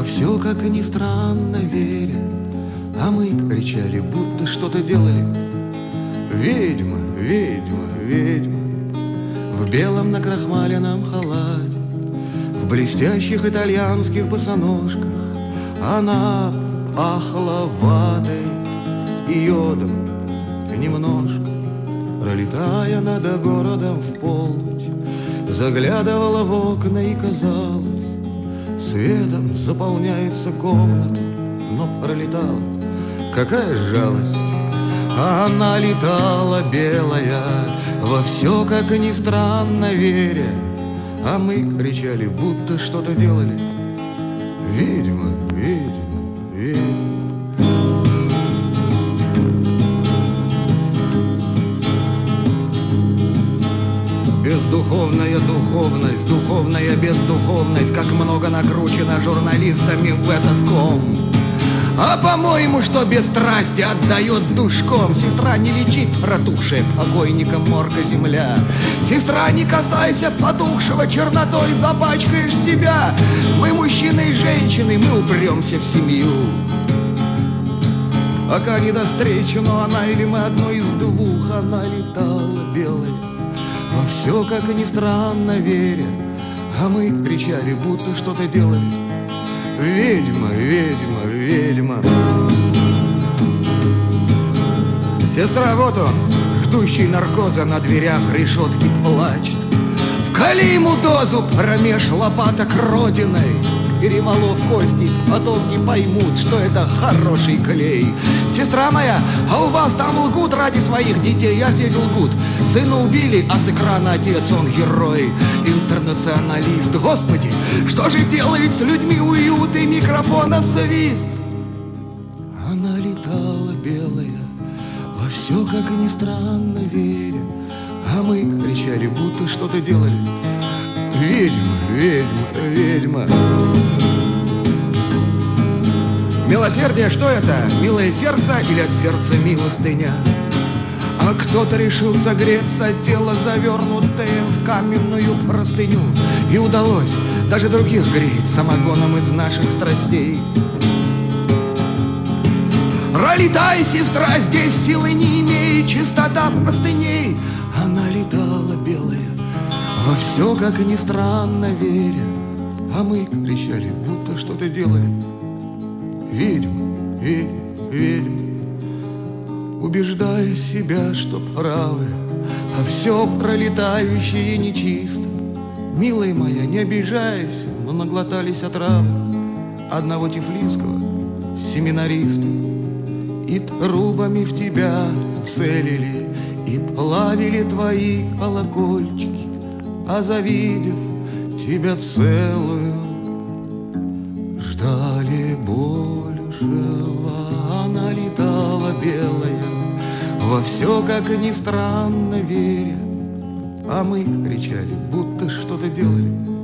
все, как ни странно, веря, а мы кричали, будто что-то делали. Ведьма, ведьма, ведьма, в белом накрахмаленном халате, в блестящих итальянских босоножках. Она пахла ватой и йодом немножко. Пролетая над городом в полночь, заглядывала в окна и казалось, светом заполняется комната. Но пролетала, какая жалость, а она летала белая, во все, как ни странно, веря, а мы кричали, будто что-то делали. Ведьма, ведьма, ведьма. Бездуховная духовность, духовная бездуховность, как много накручено журналистами в этот ком. А по-моему, что без страсти отдает душком. Сестра, не лечи протухшая покойником морга земля. Сестра, не касайся потухшего, чернотой запачкаешь себя. Мы мужчины и женщины, мы упремся в семью. Пока не до встречи, но она или мы одно из двух. Она летала белая, во все, как ни странно, веря, а мы кричали, будто что-то делали. Ведьма, ведьма, ведьма. Сестра, вот он, ждущий наркоза на дверях решетки, плачет. Вкали ему дозу промеж лопаток родиной. Перемолов кости, потомки поймут, что это хороший клей. Сестра моя, а у вас там лгут ради своих детей, а здесь лгут. Сына убили, а с экрана отец, он герой, интернационалист. Господи, что же делать с людьми, уют и микрофона свист? Она летала белая, во все, как ни странно, веря, а мы кричали, будто что-то делали. Ведьма, ведьма, ведьма. Милосердие, что это? Милое сердце или от сердца милостыня? А кто-то решил согреться, тело завернутое в каменную простыню. И удалось даже других греть самогоном из наших страстей. Пролетай, сестра, здесь силы не имеет, чистота простыней. Она летала белая, во все, как ни странно, веря, а мы кричали, будто что-то делали. Ведьма, ведьма, ведьма, убеждая себя, что правы, а все пролетающее нечисто. Милая моя, не обижайся, мы наглотались отравы одного тифлисского семинариста. И трубами в тебя целили, и плавили твои колокольчики, а завидев тебя целую, ждали большего. Она летала белая, во все, как ни странно, веря, а мы кричали, будто что-то делали.